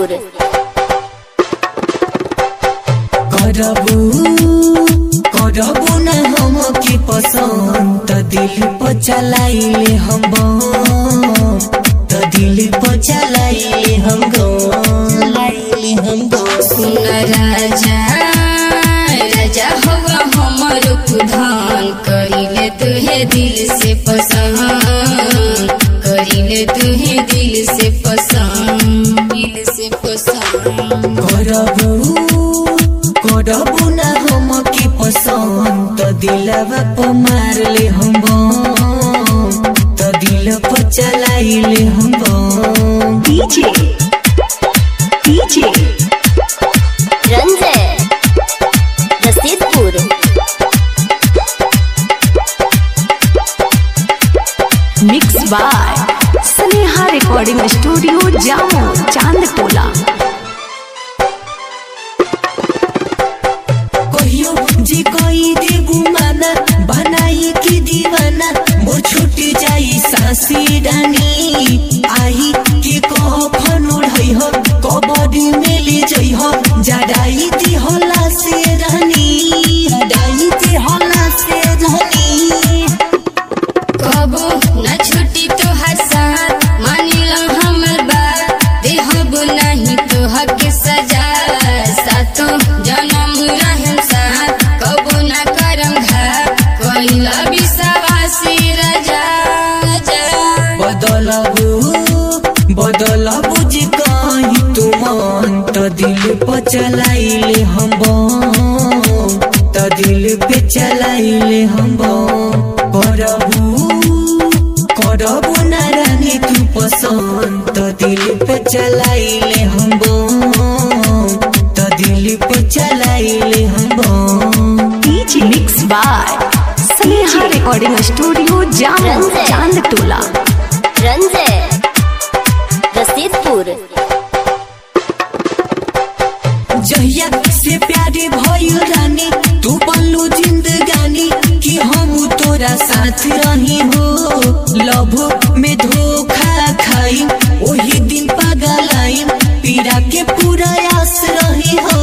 रसीदपुर। करबू न हम के पसंद दिल पर चलाइले हम दिल पर चलाइले हम सुन राजा राजा हवा हमर प्रधान करिले तुहे दिल से पसंद करिले तुहे दिल से पसंद करबू न हम के पसंद दिलवा पर मारले हम दिल पर चलाइले हम DJ Ranjay Rasidpur. Mix by Sneha recording studio Jamo Chandtola. कहियो जी कोई दे गुमाना बनाई की दीवाना मोर छूट जाई सासी रानी आई के कफन उड़ई हो कबड्डी में ले जई हो जड़ाई दी होला से रानी कबो न छुट्टी तो हसात मानिला हमर बात देहब नहीं तो हक सजा सातो जन्म रहम साथ कबो न करम घात कहिला विश्वासी राजा बदलबू जी कहीं तुम तो दिल पर चलाइले हम दिल पे चलाइले हम करबू न रानी तू पसंद तो दिल पे चलाइले हम दिल पे चलाइले हम DJ mix by Sneha recording studio Jamo Chandtola. Ranjay Rasidpur. जहिया से प्यारे भइल रानी तू बनलू जिंदगानी कि हम तोरा साथ रही हो लव में धोखा खाई वही दिन पागल आई पीरा के पूरा आस रही हो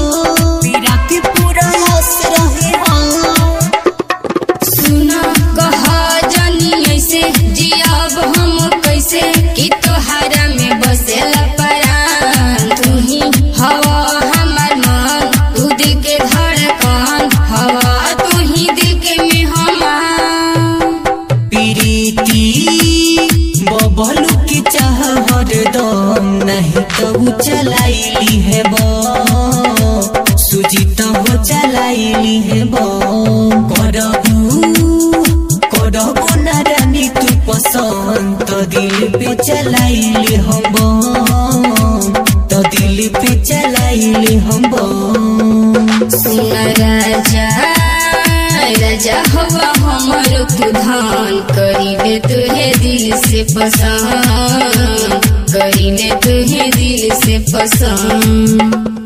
सुना कहा जानी ऐसे जियाब हम कैसे कि तोहारा में बसेला परान तू ही हवा हमर मन तू दिल के धड़कन हवा तू ही दिल के मेहमान प्रीति बबलू की चाह हरदम नहीं तो चलाइली है सुजीता हो चलाइली है करबू न रानी तू पसंद तो दिल पे चलाइले हम दिल पे चलाइले हम सुन राजा राजा हवा हमर प्रधान करिले तुहे दिल से पसंद करिले तुहे दिल से पसंद।